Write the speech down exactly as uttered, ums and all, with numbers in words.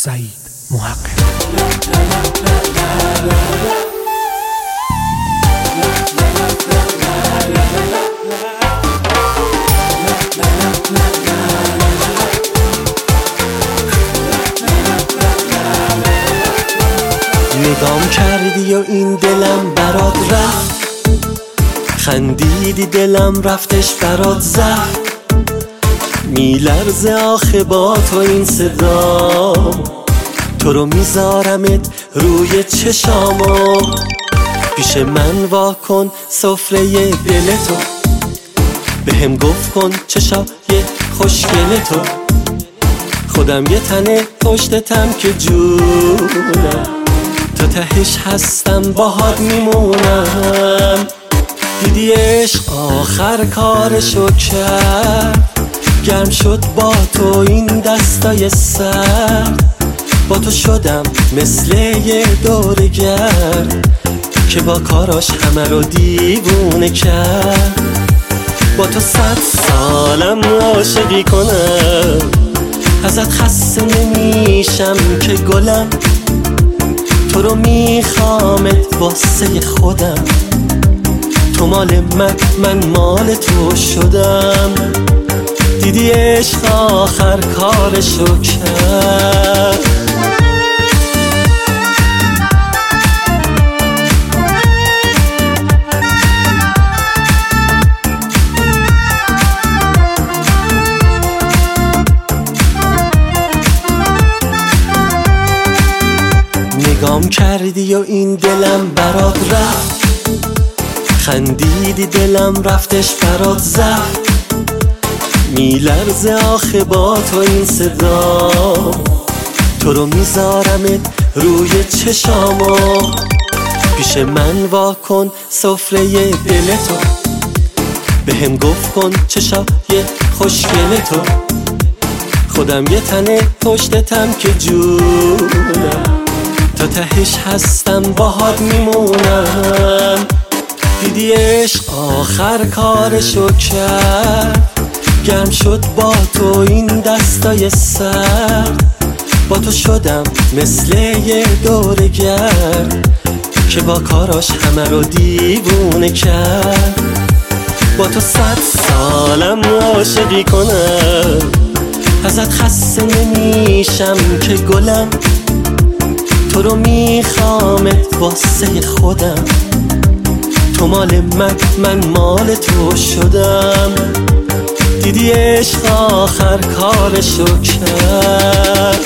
سعید محقق. نگام کردی و این دلم برات رفت، خندیدی دلم رفتش برات زفت. میلرزه آخه با تو این صدا، تو رو میذارمت روی چشامو. پیش من واکن سفره دل تو، بهم گفت کن چشای خوشگل تو. خودم یه تنه پشتتم که جونم، تا تهش هستم باهات میمونم. دیدی عشق آخر کارشو کرد، گرم شد با تو این دستای سرد. با تو شدم مثل یه دورگرد که با کاراش همه رو دیوونه کرد. با تو صد سالم عاشقی کنم، ازت خسته نمیشم که گلم. تو رو میخوامت واسه خودم، تو مال من من مال تو شدم. دیدی عشق آخر کارشو کرد. نگام کردی و این دلم برات رفت، خندیدی دلم رفتش برات زفت. میلرزه آخه با تو این صدا، تو رو میذارمت روی چشامو. پیش من واکن سفره دل تو، بهم گفت کن چشای خوشگل تو. خودم یه تنه پشتتم که جونم، تا تهش هستم باهات میمونم. دیدی عشق آخر کارشو کرد، گرم شد با تو این دستای سرد. با تو شدم مثل یه دورگرد که با کاراش همه رو دیوونه کرد. با تو صد سالم عاشقی کنم، ازت خسته نمیشم که گلم. تو رو میخوامت واسه خودم، تو مال من من مال تو شدم. دیدی عشق آخر کارشو کرد.